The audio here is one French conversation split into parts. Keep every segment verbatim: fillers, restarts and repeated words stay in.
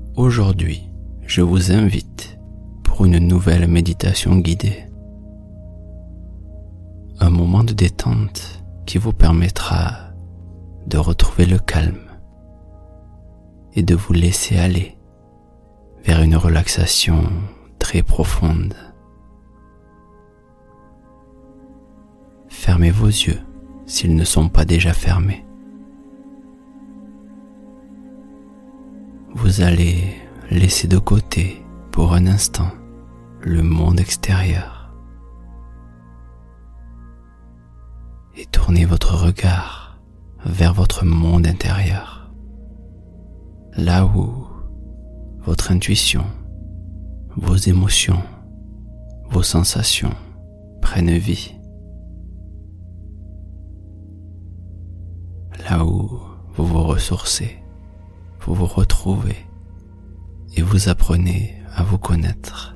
Aujourd'hui, je vous invite pour une nouvelle méditation guidée. Un moment de détente qui vous permettra de retrouver le calme et de vous laisser aller vers une relaxation très profonde. Fermez vos yeux s'ils ne sont pas déjà fermés. Vous allez laisser de côté pour un instant le monde extérieur et tournez votre regard vers votre monde intérieur, là où votre intuition, vos émotions, vos sensations prennent vie, là où vous vous ressourcez, vous vous retrouvez et vous apprenez à vous connaître.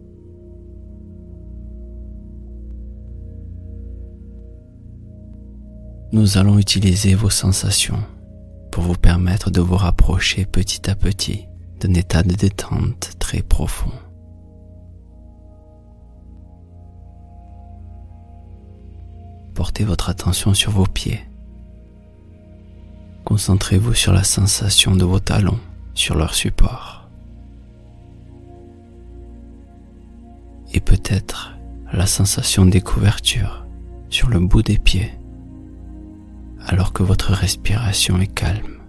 Nous allons utiliser vos sensations pour vous permettre de vous rapprocher petit à petit d'un état de détente très profond. Portez votre attention sur vos pieds. Concentrez-vous sur la sensation de vos talons sur leur support. Et peut-être la sensation des couvertures sur le bout des pieds, alors que votre respiration est calme.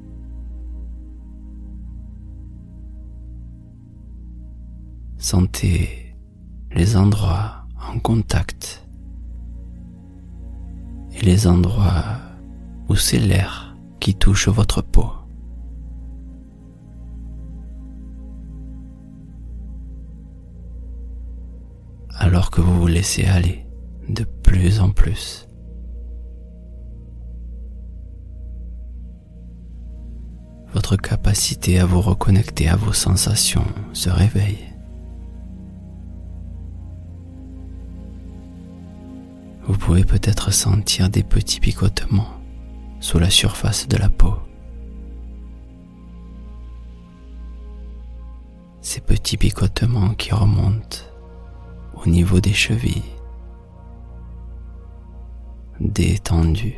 Sentez les endroits en contact et les endroits où c'est l'air qui touche votre peau. Alors que vous vous laissez aller de plus en plus. Votre capacité à vous reconnecter à vos sensations se réveille. Vous pouvez peut-être sentir des petits picotements sous la surface de la peau. Ces petits picotements qui remontent au niveau des chevilles, détendus.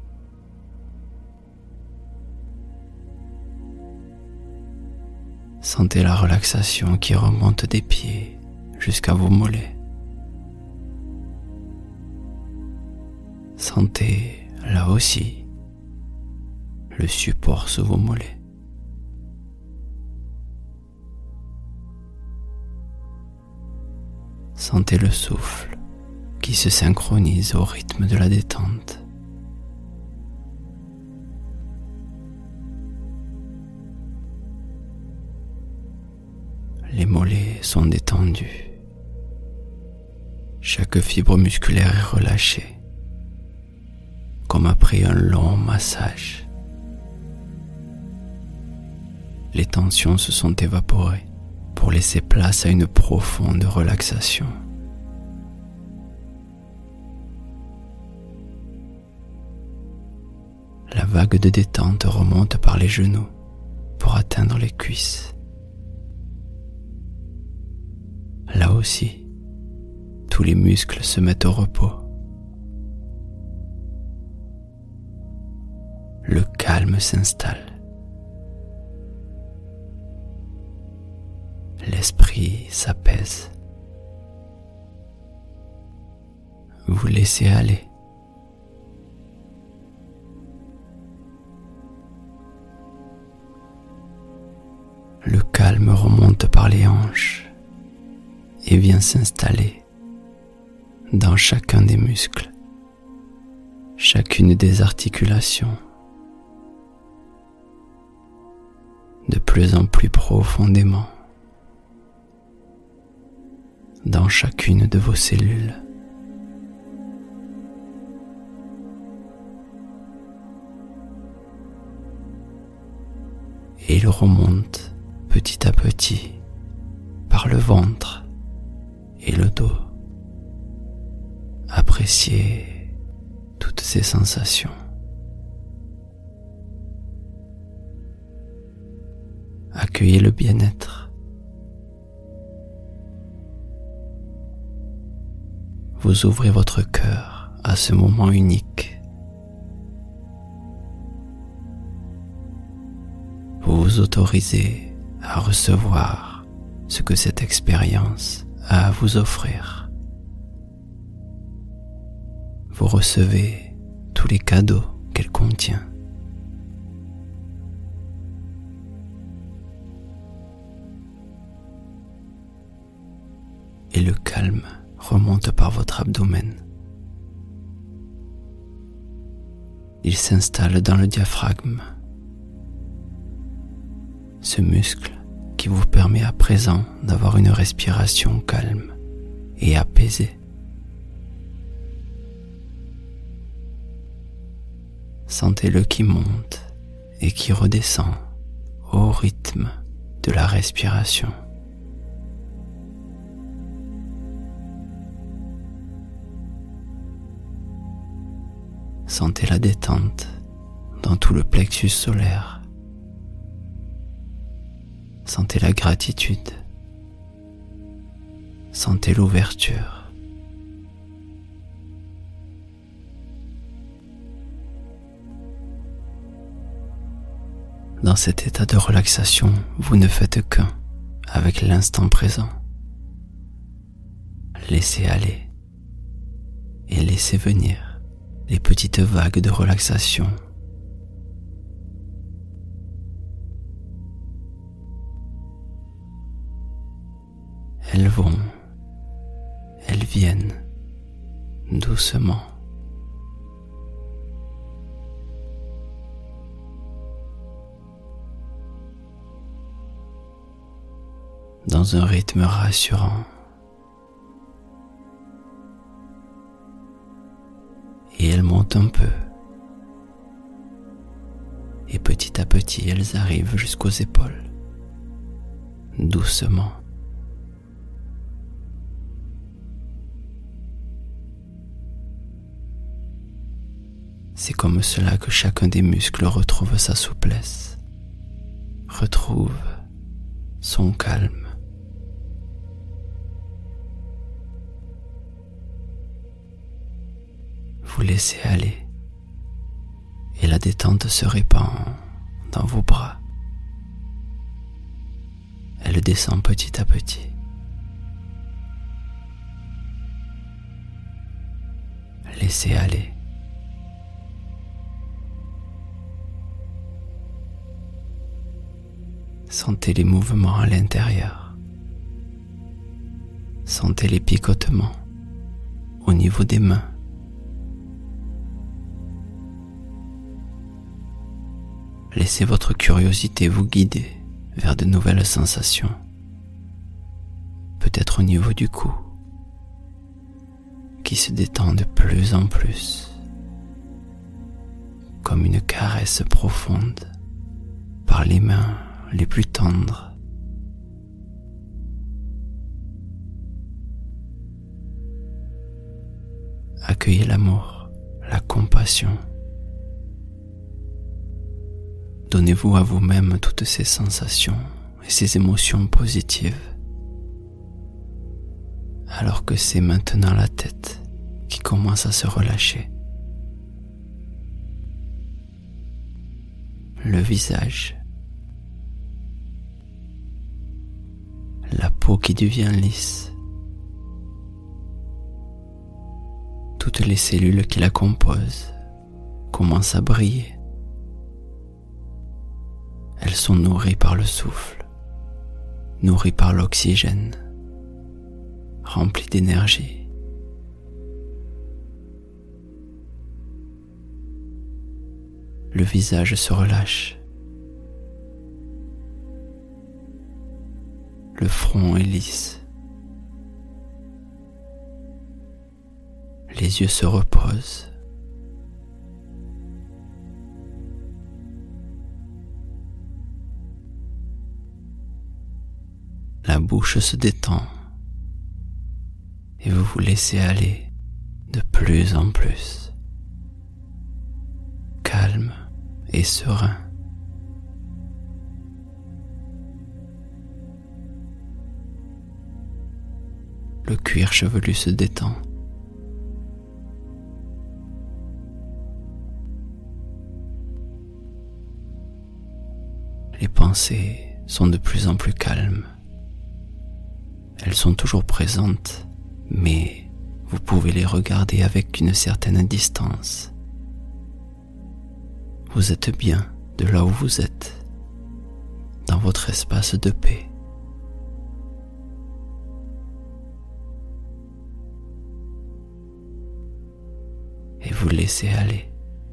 Sentez la relaxation qui remonte des pieds jusqu'à vos mollets. Sentez là aussi le support sous vos mollets. Sentez le souffle qui se synchronise au rythme de la détente. Les mollets sont détendus. Chaque fibre musculaire est relâchée, comme après un long massage. Les tensions se sont évaporées pour laisser place à une profonde relaxation. La vague de détente remonte par les genoux pour atteindre les cuisses. Là aussi, tous les muscles se mettent au repos. Le calme s'installe. L'esprit s'apaise. Vous laissez aller. Le calme remonte par les hanches et vient s'installer dans chacun des muscles, chacune des articulations, de plus en plus profondément dans chacune de vos cellules. Et il remonte petit à petit par le ventre et le dos. Appréciez toutes ces sensations. accueillez le bien-être. Vous ouvrez votre cœur à ce moment unique. Vous vous autorisez à recevoir ce que cette expérience a à vous offrir. Vous recevez tous les cadeaux qu'elle contient. Et le calme remonte par votre abdomen. Il s'installe dans le diaphragme, ce muscle qui vous permet à présent d'avoir une respiration calme et apaisée. Sentez-le qui monte et qui redescend au rythme de la respiration. Sentez la détente dans tout le plexus solaire. Sentez la gratitude. Sentez l'ouverture. Dans cet état de relaxation, vous ne faites qu'un avec l'instant présent. Laissez aller et laissez venir les petites vagues de relaxation. Elles vont, elles viennent doucement. Dans un rythme rassurant. Et elles montent un peu. Et petit à petit, elles arrivent jusqu'aux épaules. Doucement. C'est comme cela que chacun des muscles retrouve sa souplesse, retrouve son calme. Vous laissez aller et la détente se répand dans vos bras. Elle descend petit à petit. Laissez aller. Sentez les mouvements à l'intérieur. Sentez les picotements au niveau des mains. Laissez votre curiosité vous guider vers de nouvelles sensations, peut-être au niveau du cou, qui se détend de plus en plus, comme une caresse profonde par les mains les plus tendres. Accueillez l'amour, la compassion. Donnez-vous à vous-même toutes ces sensations et ces émotions positives, alors que c'est maintenant la tête qui commence à se relâcher. Le visage, la peau qui devient lisse, toutes les cellules qui la composent commencent à briller. Elles sont nourries par le souffle, nourries par l'oxygène, remplies d'énergie. Le visage se relâche. Le front est lisse. Les yeux se reposent. La bouche se détend et vous vous laissez aller de plus en plus, calme et serein. le cuir chevelu se détend. Les pensées sont de plus en plus calmes. Elles sont toujours présentes, mais vous pouvez les regarder avec une certaine distance. Vous êtes bien de là où vous êtes, dans votre espace de paix. Et vous laissez aller.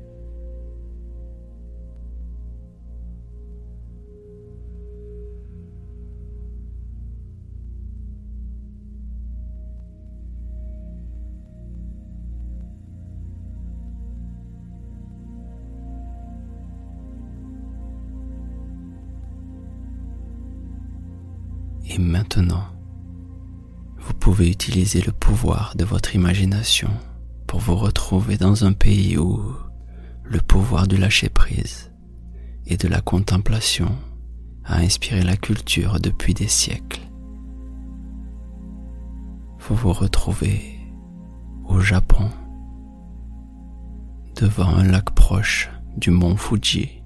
Et maintenant, vous pouvez utiliser le pouvoir de votre imagination pour vous retrouver dans un pays où le pouvoir du lâcher-prise et de la contemplation a inspiré la culture depuis des siècles. Vous vous retrouvez au Japon, devant un lac proche du mont Fuji.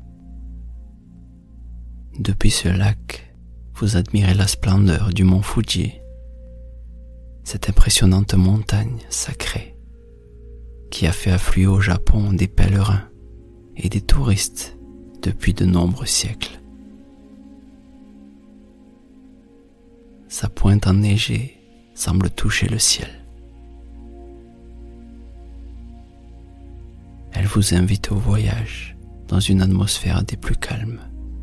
Depuis ce lac, vous admirez la splendeur du mont Fuji, cette impressionnante montagne sacrée qui a fait affluer au Japon des pèlerins et des touristes depuis de nombreux siècles. Sa pointe enneigée semble toucher le ciel. Elle vous invite au voyage dans une atmosphère des plus calmes.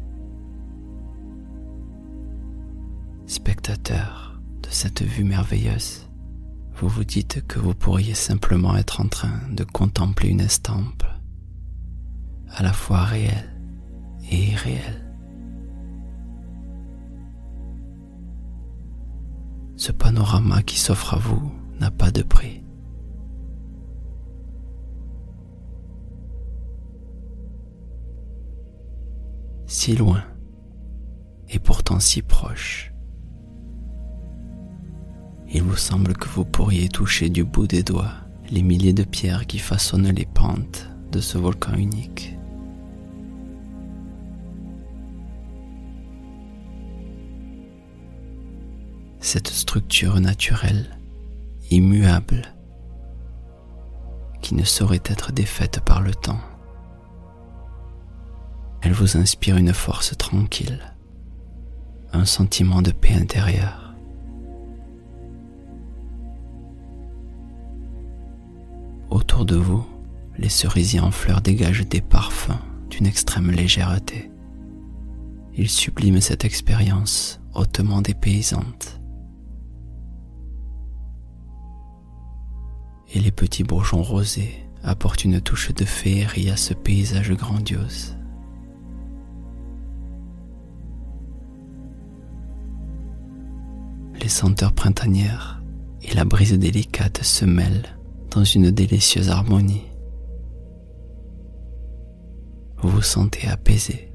Spectateur de cette vue merveilleuse, vous vous dites que vous pourriez simplement être en train de contempler une estampe, à la fois réelle et irréelle. Ce panorama qui s'offre à vous n'a pas de prix. Si loin et pourtant si proche, il vous semble que vous pourriez toucher du bout des doigts les milliers de pierres qui façonnent les pentes de ce volcan unique. Cette structure naturelle, immuable, qui ne saurait être défaite par le temps. Elle vous inspire une force tranquille, un sentiment de paix intérieure. Autour de vous, les cerisiers en fleurs dégagent des parfums d'une extrême légèreté. Ils subliment cette expérience hautement dépaysante. Et les petits bourgeons rosés apportent une touche de féerie à ce paysage grandiose. Les senteurs printanières et la brise délicate se mêlent dans une délicieuse harmonie. Vous vous sentez apaisé,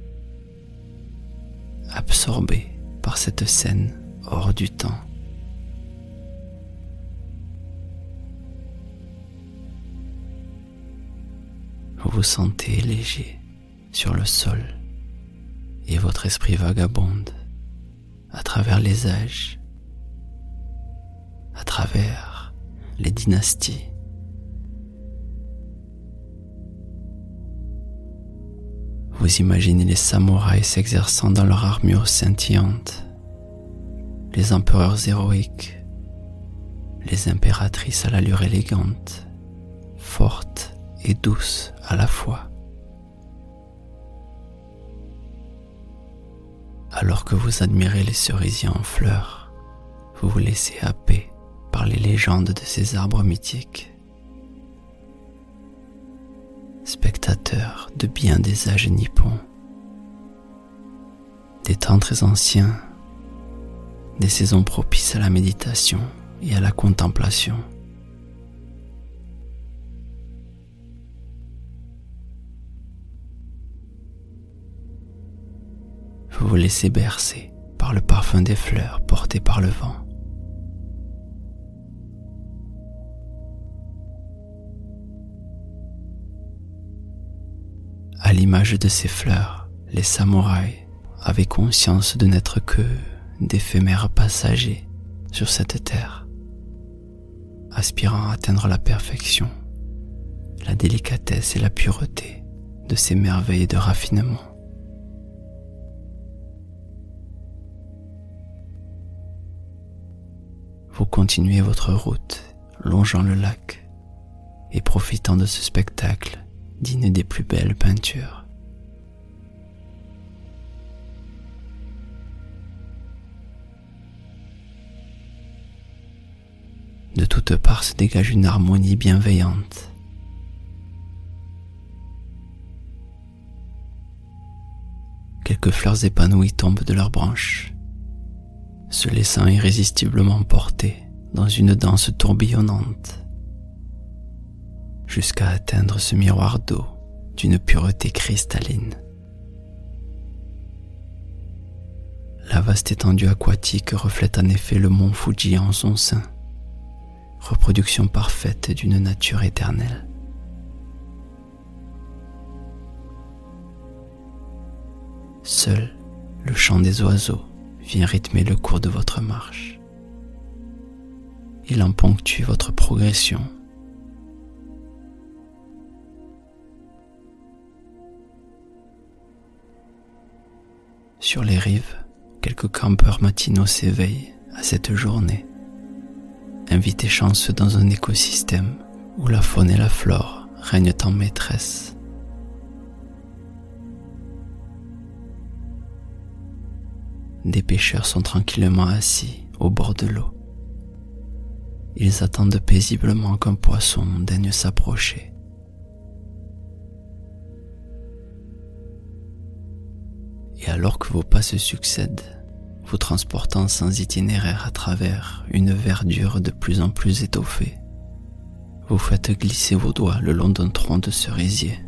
absorbé par cette scène hors du temps. Vous vous sentez léger sur le sol et votre esprit vagabonde à travers les âges, à travers les dynasties. Vous imaginez les samouraïs s'exerçant dans leur armure scintillante, les empereurs héroïques, les impératrices à l'allure élégante, fortes et douces à la fois. Alors que vous admirez les cerisiers en fleurs, vous vous laissez happer par les légendes de ces arbres mythiques. Spectateur de bien des âges nippons, des temps très anciens, des saisons propices à la méditation et à la contemplation. Vous vous laissez bercer par le parfum des fleurs porté par le vent. À l'image de ces fleurs, les samouraïs avaient conscience de n'être que d'éphémères passagers sur cette terre, aspirant à atteindre la perfection, la délicatesse et la pureté de ces merveilles de raffinement. Vous continuez votre route, longeant le lac et profitant de ce spectacle digne des plus belles peintures. De toutes parts se dégage une harmonie bienveillante. Quelques fleurs épanouies tombent de leurs branches, se laissant irrésistiblement porter dans une danse tourbillonnante, jusqu'à atteindre ce miroir d'eau d'une pureté cristalline. La vaste étendue aquatique reflète en effet le mont Fuji en son sein, reproduction parfaite d'une nature éternelle. Seul le chant des oiseaux vient rythmer le cours de votre marche. Il en ponctue votre progression. Sur les rives, quelques campeurs matinaux s'éveillent à cette journée, invités chanceux dans un écosystème où la faune et la flore règnent en maîtresse. Des pêcheurs sont tranquillement assis au bord de l'eau. Ils attendent paisiblement qu'un poisson daigne s'approcher. Et alors que vos pas se succèdent, vous transportant sans itinéraire à travers une verdure de plus en plus étoffée, vous faites glisser vos doigts le long d'un tronc de cerisier.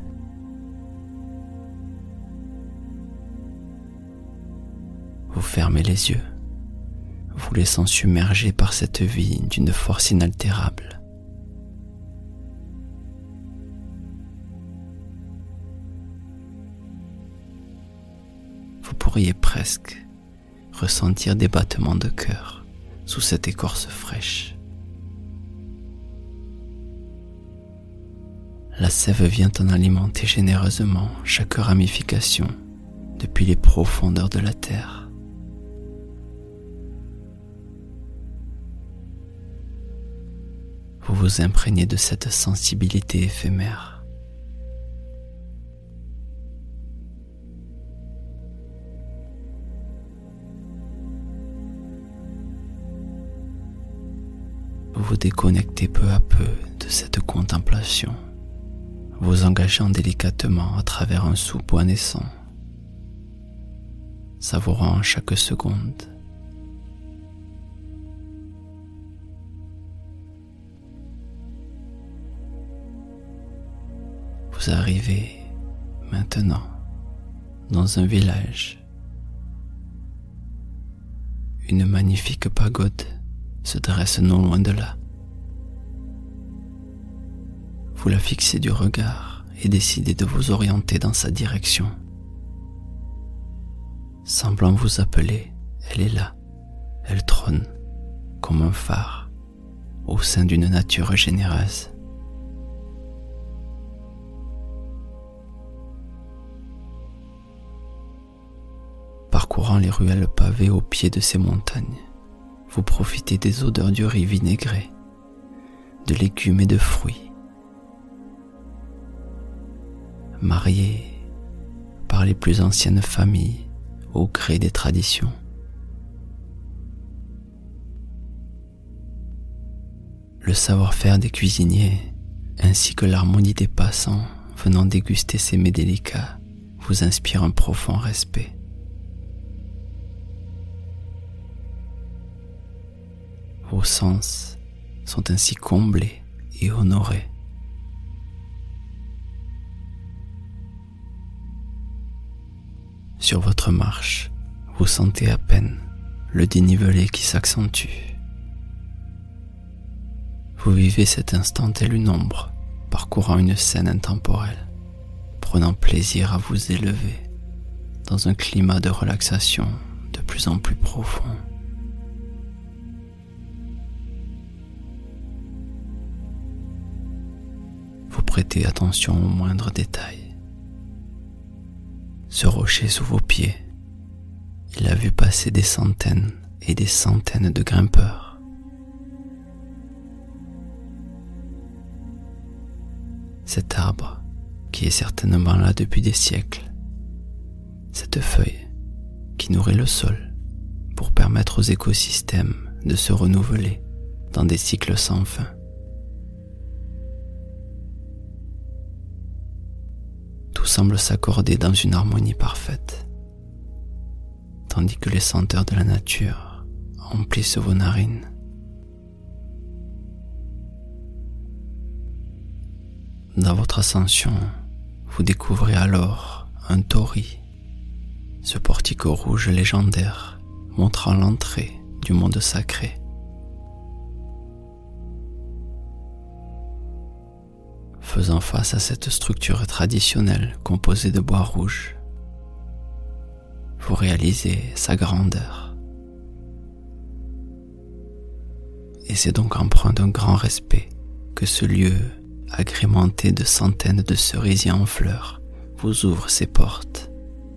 Vous fermez les yeux, vous laissant submerger par cette vie d'une force inaltérable. Vous pourriez presque ressentir des battements de cœur sous cette écorce fraîche. La sève vient en alimenter généreusement chaque ramification depuis les profondeurs de la terre. Vous vous imprégnez de cette sensibilité éphémère. Vous vous déconnectez peu à peu de cette contemplation, vous engageant délicatement à travers un sous-bois naissant, savourant chaque seconde. Vous arrivez maintenant dans un village. Une magnifique pagode se dresse non loin de là. Vous la fixez du regard et décidez de vous orienter dans sa direction. Semblant vous appeler, elle est là. Elle trône comme un phare au sein d'une nature généreuse. Parcourant les ruelles pavées au pied de ces montagnes, vous profitez des odeurs du riz vinaigré, de légumes et de fruits. Mariés par les plus anciennes familles au gré des traditions. Le savoir-faire des cuisiniers ainsi que l'harmonie des passants venant déguster ces mets délicats vous inspire un profond respect. Vos sens sont ainsi comblés et honorés. Sur votre marche, vous sentez à peine le dénivelé qui s'accentue. Vous vivez cet instant tel une ombre parcourant une scène intemporelle, prenant plaisir à vous élever dans un climat de relaxation de plus en plus profond. Vous prêtez attention aux moindres détails. Ce rocher sous vos pieds, il a vu passer des centaines et des centaines de grimpeurs. Cet arbre, qui est certainement là depuis des siècles, cette feuille qui nourrit le sol pour permettre aux écosystèmes de se renouveler dans des cycles sans fin. Tout semble s'accorder dans une harmonie parfaite, tandis que les senteurs de la nature emplissent vos narines. Dans votre ascension, vous découvrez alors un torii, ce portique rouge légendaire montrant l'entrée du monde sacré. Faisant face à cette structure traditionnelle composée de bois rouge, vous réalisez sa grandeur. Et c'est donc empreint d'un grand respect que ce lieu, agrémenté de centaines de cerisiers en fleurs, vous ouvre ses portes.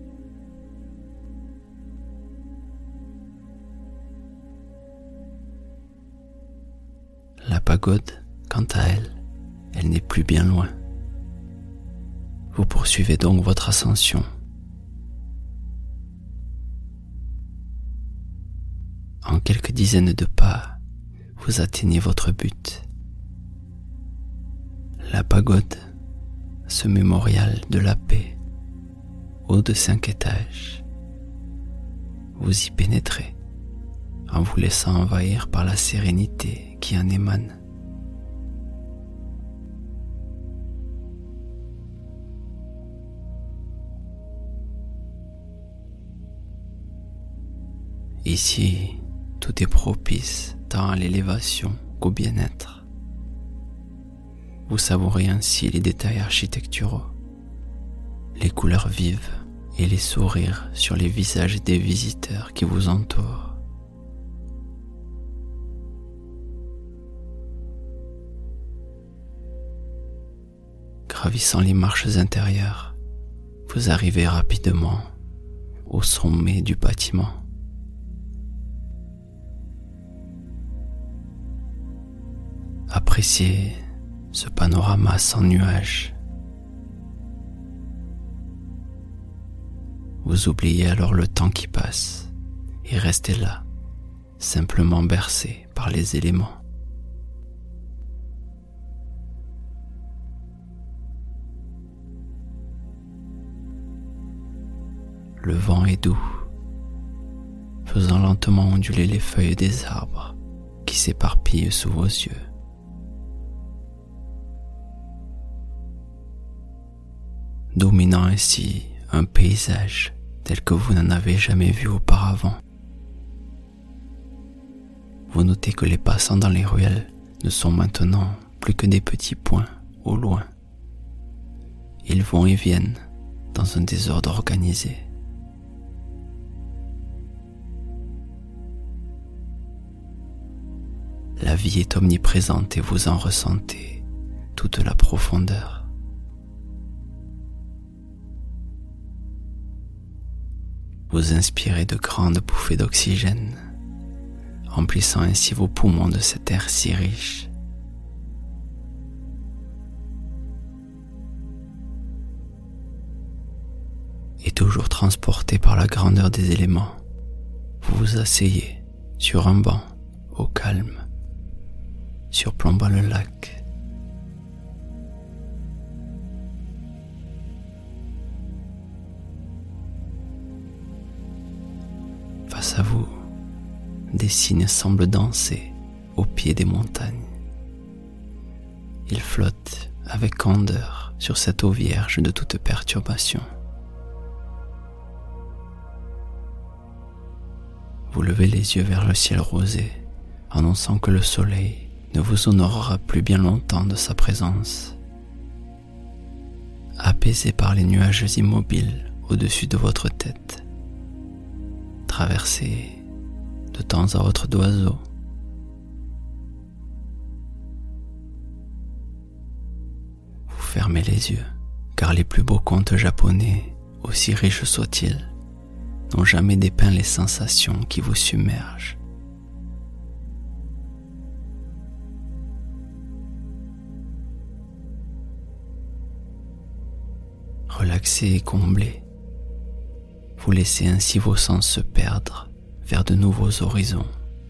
La pagode, quant à elle, elle n'est plus bien loin. Vous poursuivez donc votre ascension. En quelques dizaines de pas, vous atteignez votre but. La pagode, ce mémorial de la paix, haut de cinq étages. Vous y pénétrez, en vous laissant envahir par la sérénité qui en émane. Ici, tout est propice tant à l'élévation qu'au bien-être. Vous savourez ainsi les détails architecturaux, les couleurs vives et les sourires sur les visages des visiteurs qui vous entourent. Gravissant les marches intérieures, vous arrivez rapidement au sommet du bâtiment. Appréciez ce panorama sans nuages. Vous oubliez alors le temps qui passe et restez là, simplement bercé par les éléments. Le vent est doux, faisant lentement onduler les feuilles des arbres qui s'éparpillent sous vos yeux. Dominant ainsi un paysage tel que vous n'en avez jamais vu auparavant. Vous notez que les passants dans les ruelles ne sont maintenant plus que des petits points au loin. Ils vont et viennent dans un désordre organisé. La vie est omniprésente et vous en ressentez toute la profondeur. Vous inspirez de grandes bouffées d'oxygène, emplissant ainsi vos poumons de cet air si riche. Et toujours transporté par la grandeur des éléments, vous vous asseyez sur un banc au calme, surplombant le lac. Face à vous, des cygnes semblent danser au pied des montagnes. Ils flottent avec candeur sur cette eau vierge de toute perturbation. Vous levez les yeux vers le ciel rosé, annonçant que le soleil ne vous honorera plus bien longtemps de sa présence. apaisé par les nuages immobiles au-dessus de votre tête, traversés de temps à autre d'oiseaux. Vous fermez les yeux, car les plus beaux contes japonais, aussi riches soient-ils, n'ont jamais dépeint les sensations qui vous submergent. Relaxé et comblé, vous laissez ainsi vos sens se perdre vers de nouveaux horizons.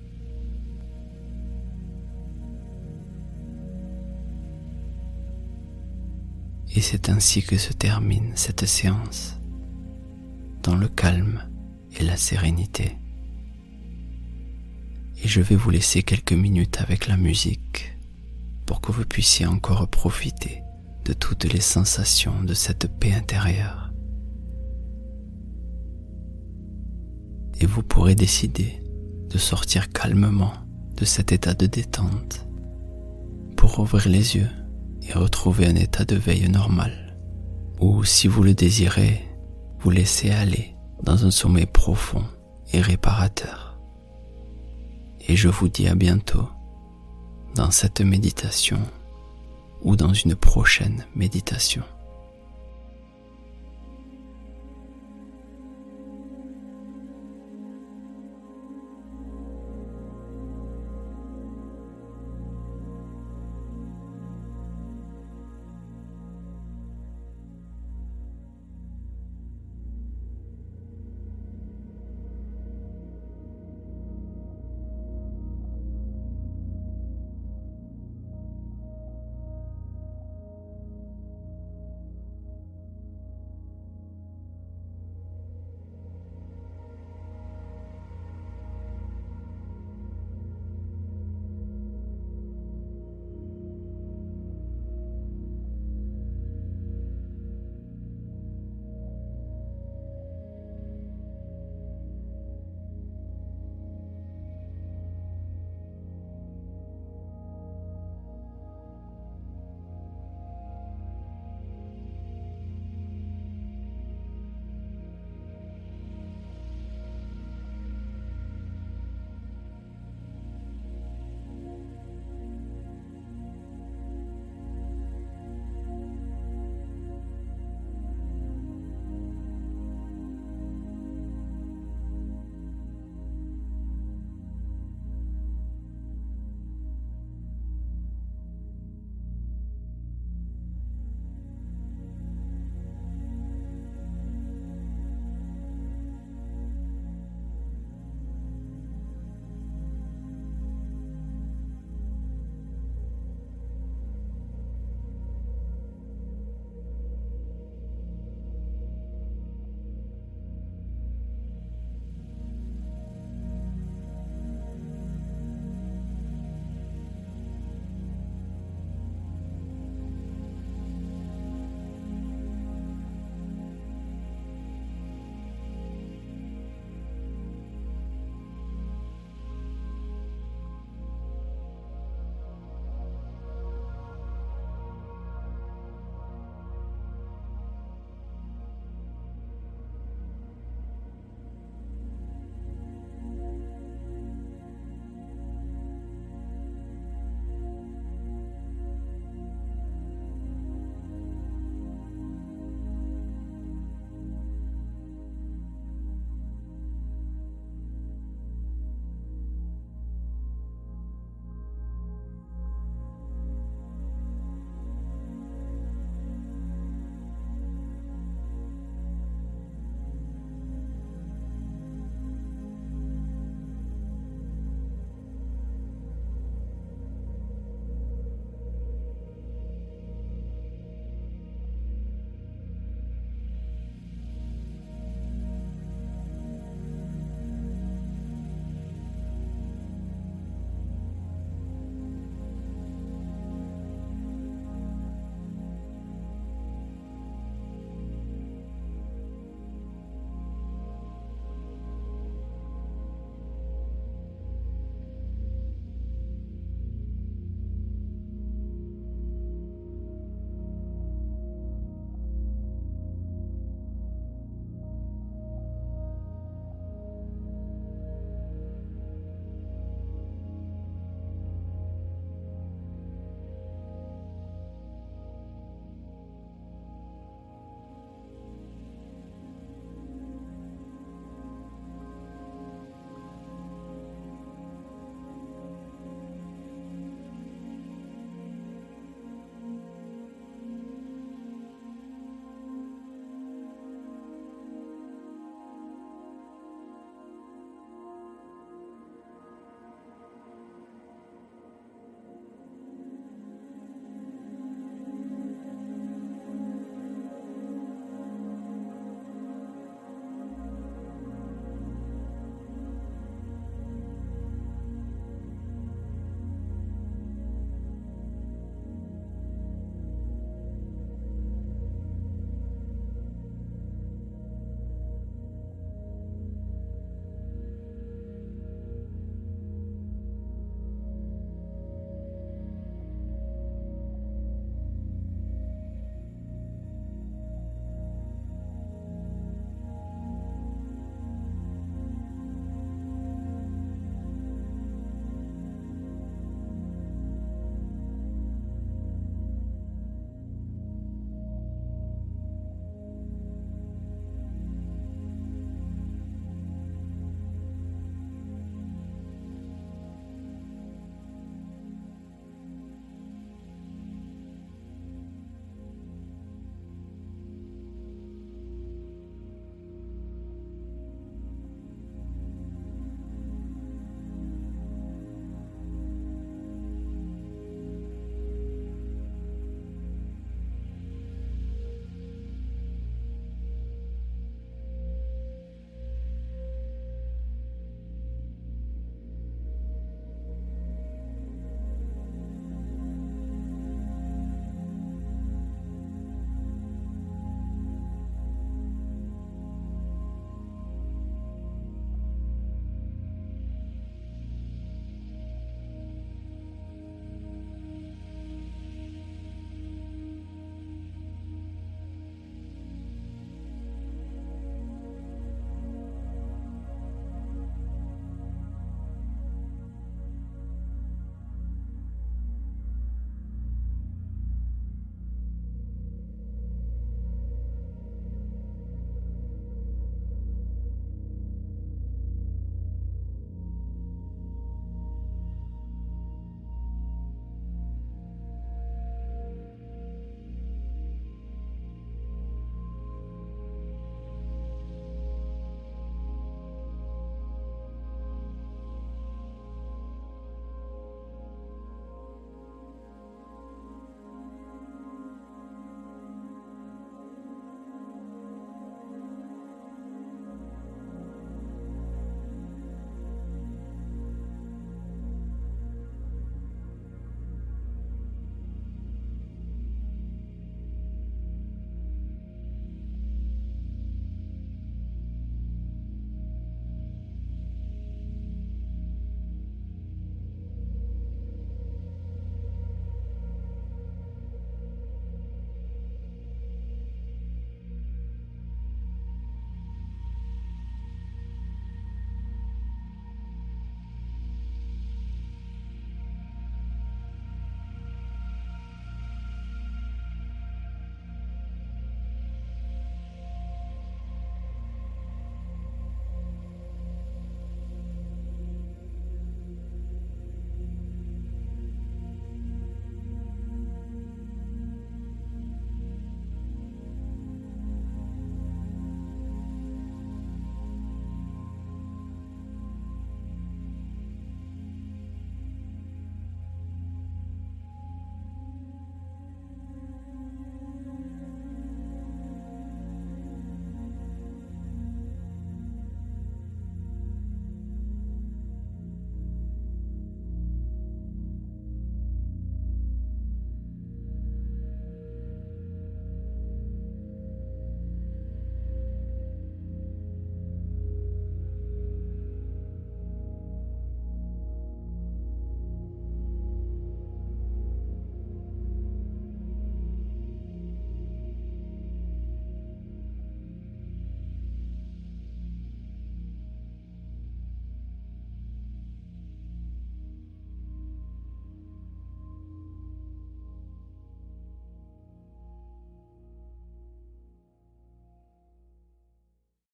Et c'est ainsi que se termine cette séance, dans le calme et la sérénité. Et je vais vous laisser quelques minutes avec la musique pour que vous puissiez encore profiter de toutes les sensations de cette paix intérieure. Et vous pourrez décider de sortir calmement de cet état de détente pour ouvrir les yeux et retrouver un état de veille normal, ou si vous le désirez, vous laisser aller dans un sommeil profond et réparateur. Et je vous dis à bientôt dans cette méditation ou dans une prochaine méditation.